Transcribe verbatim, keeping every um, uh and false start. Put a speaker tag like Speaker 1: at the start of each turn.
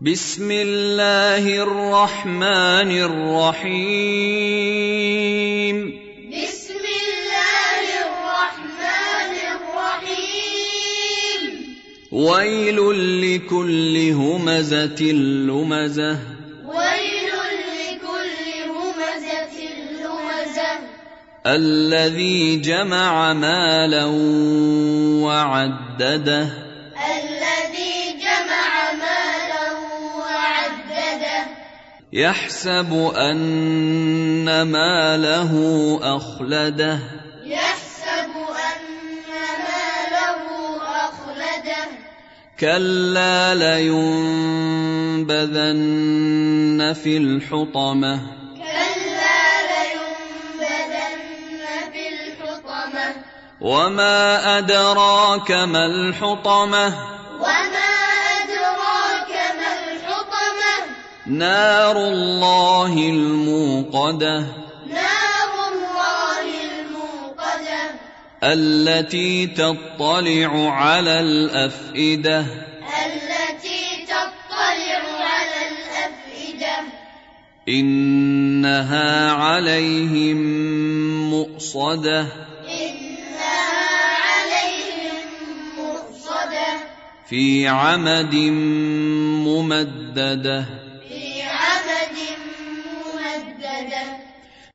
Speaker 1: بسم الله الرحمن الرحيم
Speaker 2: بسم الله الرحمن الرحيم
Speaker 1: ويل لكل همزة لمزة
Speaker 2: ويل لكل همزة لمزة
Speaker 1: الذي جمع مالا وعدده
Speaker 2: الذي جمع مالا وعدده
Speaker 1: يحسب أن ماله أخلده
Speaker 2: يحسب أن ماله أخلده
Speaker 1: كلا لينبذن في الحطمة
Speaker 2: كلا لينبذن في الحطمة
Speaker 1: وما أدراك ما الحطمة
Speaker 2: وما أدراك ما الحطمة
Speaker 1: نار الله الموقدة
Speaker 2: نار الله الموقدة
Speaker 1: التي تطلع على الأفئدة
Speaker 2: التي تطلع على الأفئدة
Speaker 1: إنها عليهم مؤصدة
Speaker 2: إنها عليهم مؤصدة
Speaker 1: في عمد ممددة